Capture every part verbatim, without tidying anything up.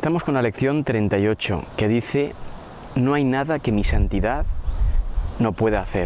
Estamos con la lección treinta y ocho, que dice: no hay nada que mi santidad no pueda hacer.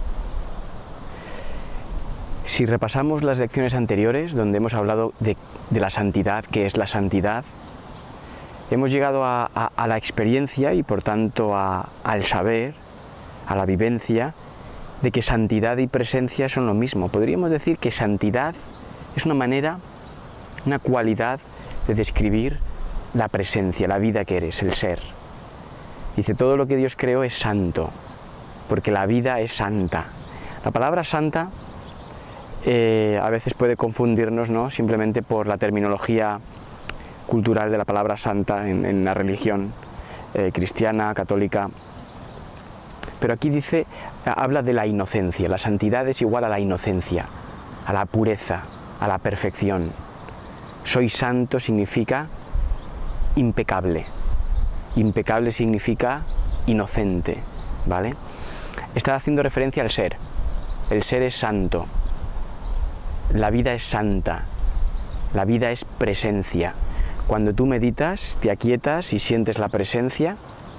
Si repasamos las lecciones anteriores, donde hemos hablado de, de la santidad, qué es la santidad, hemos llegado a, a, a la experiencia y por tanto a, al saber, a la vivencia, de que santidad y presencia son lo mismo. Podríamos decir que santidad es una manera, una cualidad de describir la presencia, la vida que eres, el ser. Dice, todo lo que Dios creó es santo, porque la vida es santa. La palabra santa eh, a veces puede confundirnos, ¿no?, simplemente por la terminología cultural de la palabra santa en, en la religión eh, cristiana, católica. Pero aquí dice, habla de la inocencia. La santidad es igual a la inocencia, a la pureza, a la perfección. Soy santo significa impecable. Impecable significa inocente, ¿vale? Está haciendo referencia al ser. El ser es santo. La vida es santa. La vida es presencia. Cuando tú meditas, te aquietas y sientes la presencia,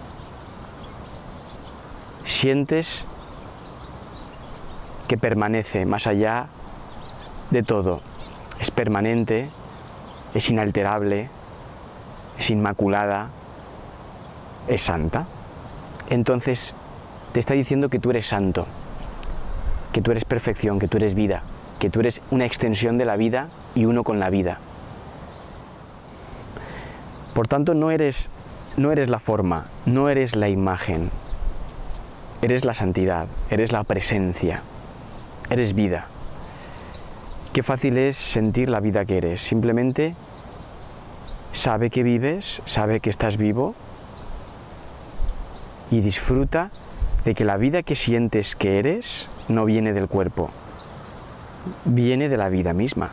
sientes que permanece más allá de todo. Es permanente, es inalterable, es inmaculada, es santa. Entonces te está diciendo que tú eres santo, que tú eres perfección, que tú eres vida, que tú eres una extensión de la vida y uno con la vida. Por tanto, no eres, no eres la forma, no eres la imagen, eres la santidad, eres la presencia, eres vida. Qué fácil es sentir la vida que eres. Simplemente sabe que vives, sabe que estás vivo y disfruta de que la vida que sientes que eres no viene del cuerpo, viene de la vida misma.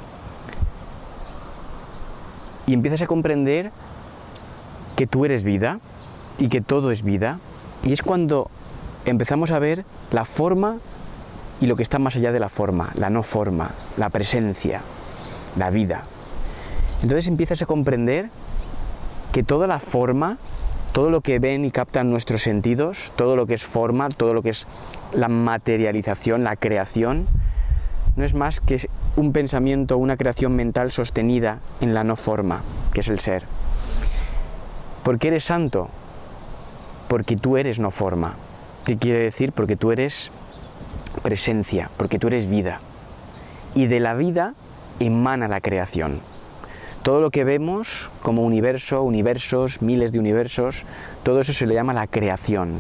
Y empiezas a comprender que tú eres vida y que todo es vida, y es cuando empezamos a ver la forma y lo que está más allá de la forma, la no forma, la presencia, la vida. Entonces empiezas a comprender que toda la forma, todo lo que ven y captan nuestros sentidos, todo lo que es forma, todo lo que es la materialización, la creación, no es más que un pensamiento, una creación mental sostenida en la no forma, que es el ser. ¿Por qué eres santo? Porque tú eres no forma. ¿Qué quiere decir? Porque tú eres presencia, porque tú eres vida. Y de la vida emana la creación. Todo lo que vemos como universo, universos, miles de universos, todo eso se le llama la creación.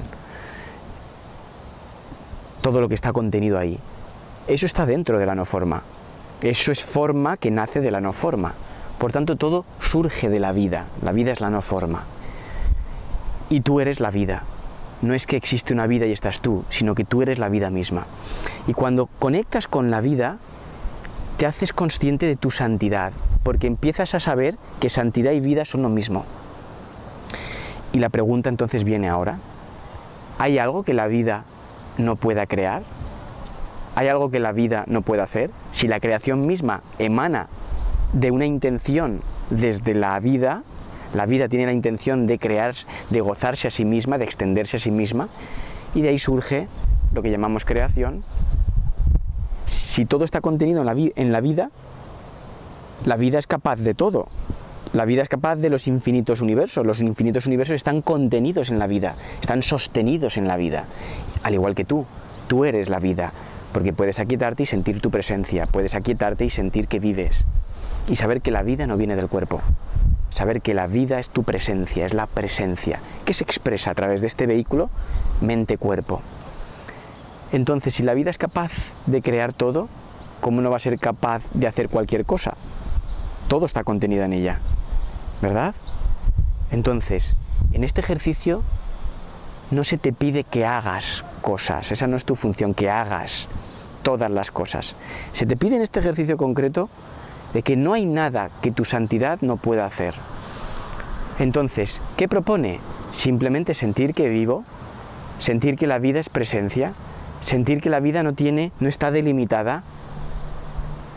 Todo lo que está contenido ahí. Eso está dentro de la no forma. Eso es forma que nace de la no forma. Por tanto, todo surge de la vida. La vida es la no forma. Y tú eres la vida. No es que existe una vida y estás tú, sino que tú eres la vida misma. Y cuando conectas con la vida, te haces consciente de tu santidad, porque empiezas a saber que santidad y vida son lo mismo. Y la pregunta entonces viene ahora: ¿hay algo que la vida no pueda crear? ¿Hay algo que la vida no pueda hacer? Si la creación misma emana de una intención desde la vida, la vida tiene la intención de crear, de gozarse a sí misma, de extenderse a sí misma, y de ahí surge lo que llamamos creación. Si todo está contenido en la, vi- en la vida, la vida es capaz de todo. La vida es capaz de los infinitos universos. Los infinitos universos están contenidos en la vida, están sostenidos en la vida. Al igual que tú, tú eres la vida, porque puedes aquietarte y sentir tu presencia, puedes aquietarte y sentir que vives, y saber que la vida no viene del cuerpo. Saber que la vida es tu presencia, es la presencia, que se expresa a través de este vehículo, mente-cuerpo. Entonces, si la vida es capaz de crear todo, ¿cómo no va a ser capaz de hacer cualquier cosa? Todo está contenido en ella, ¿verdad? Entonces, en este ejercicio no se te pide que hagas cosas, esa no es tu función, que hagas todas las cosas. Se te pide en este ejercicio concreto de que no hay nada que tu santidad no pueda hacer. Entonces, ¿qué propone? Simplemente sentir que vivo, sentir que la vida es presencia, sentir que la vida no tiene, no está delimitada,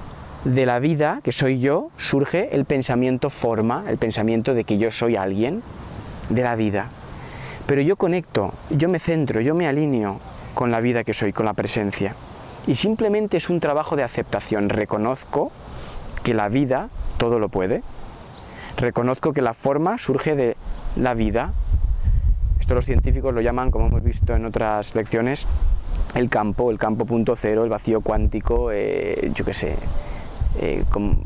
de la vida, que soy yo, surge el pensamiento forma, el pensamiento de que yo soy alguien de la vida. Pero yo conecto, yo me centro, yo me alineo con la vida que soy, con la presencia. Y simplemente es un trabajo de aceptación. Reconozco que la vida todo lo puede. Reconozco que la forma surge de la vida. Esto los científicos lo llaman, como hemos visto en otras lecciones, el campo, el campo punto cero, el vacío cuántico, eh, yo qué sé, eh, con,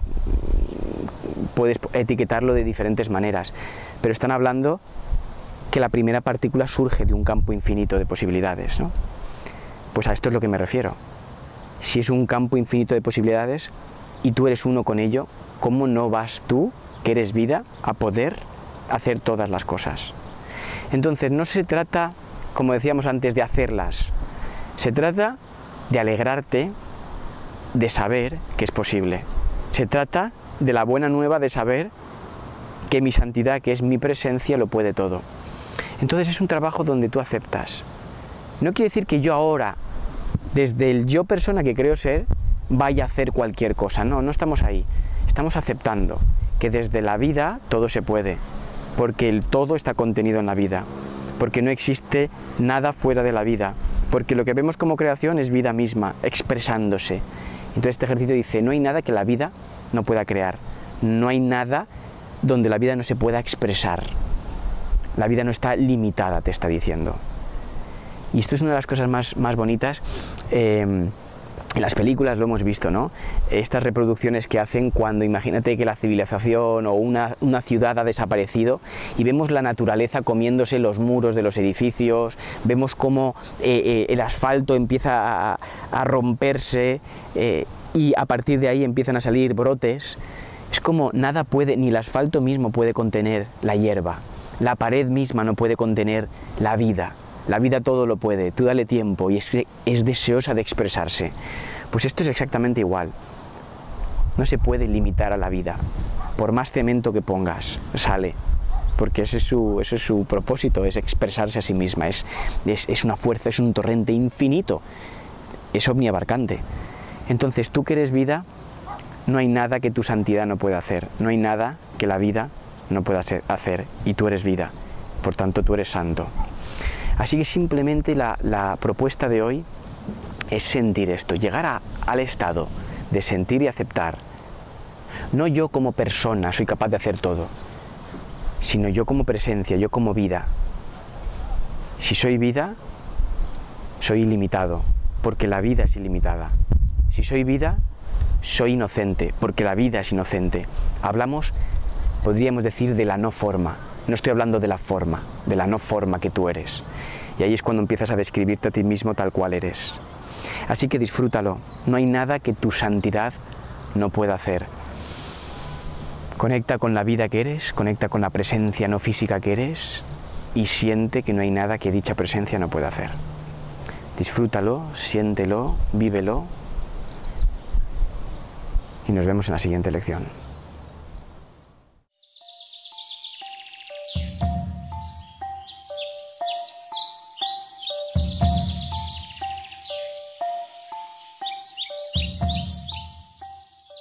puedes etiquetarlo de diferentes maneras, pero están hablando que la primera partícula surge de un campo infinito de posibilidades, ¿no? Pues a esto es lo que me refiero. Si es un campo infinito de posibilidades y tú eres uno con ello, ¿cómo no vas tú, que eres vida, a poder hacer todas las cosas? Entonces no se trata, como decíamos antes, de hacerlas, se trata de alegrarte de saber que es posible. Se trata de la buena nueva de saber que mi santidad, que es mi presencia, lo puede todo. Entonces es un trabajo donde tú aceptas. No quiere decir que yo ahora, desde el yo persona que creo ser, vaya a hacer cualquier cosa. No, no estamos ahí. Estamos aceptando que desde la vida todo se puede, porque el todo está contenido en la vida, porque no existe nada fuera de la vida, porque lo que vemos como creación es vida misma, expresándose. Entonces este ejercicio dice, no hay nada que la vida no pueda crear, no hay nada donde la vida no se pueda expresar. La vida no está limitada, te está diciendo. Y esto es una de las cosas más, más bonitas. Eh, en las películas lo hemos visto, ¿no? Estas reproducciones que hacen cuando, imagínate que la civilización o una, una ciudad ha desaparecido y vemos la naturaleza comiéndose los muros de los edificios, vemos cómo eh, eh, el asfalto empieza a, a romperse eh, y a partir de ahí empiezan a salir brotes. Es como nada puede, ni el asfalto mismo puede contener la hierba, la pared misma no puede contener la vida. La vida todo lo puede, tú dale tiempo y es, es deseosa de expresarse. Pues esto es exactamente igual. No se puede limitar a la vida. Por más cemento que pongas, sale. Porque ese es su, ese es su propósito, es expresarse a sí misma. Es, es, es una fuerza, es un torrente infinito. Es omniabarcante. Entonces tú que eres vida, no hay nada que tu santidad no pueda hacer. No hay nada que la vida no pueda hacer. Y tú eres vida. Por tanto, tú eres santo. Así que simplemente la, la propuesta de hoy es sentir esto, llegar a, al estado de sentir y aceptar. No yo como persona soy capaz de hacer todo, sino yo como presencia, yo como vida. Si soy vida, soy ilimitado, porque la vida es ilimitada. Si soy vida, soy inocente, porque la vida es inocente. Hablamos, podríamos decir, de la no forma. No estoy hablando de la forma, de la no forma que tú eres. Y ahí es cuando empiezas a describirte a ti mismo tal cual eres. Así que disfrútalo. No hay nada que tu santidad no pueda hacer. Conecta con la vida que eres, conecta con la presencia no física que eres y siente que no hay nada que dicha presencia no pueda hacer. Disfrútalo, siéntelo, vívelo y nos vemos en la siguiente lección.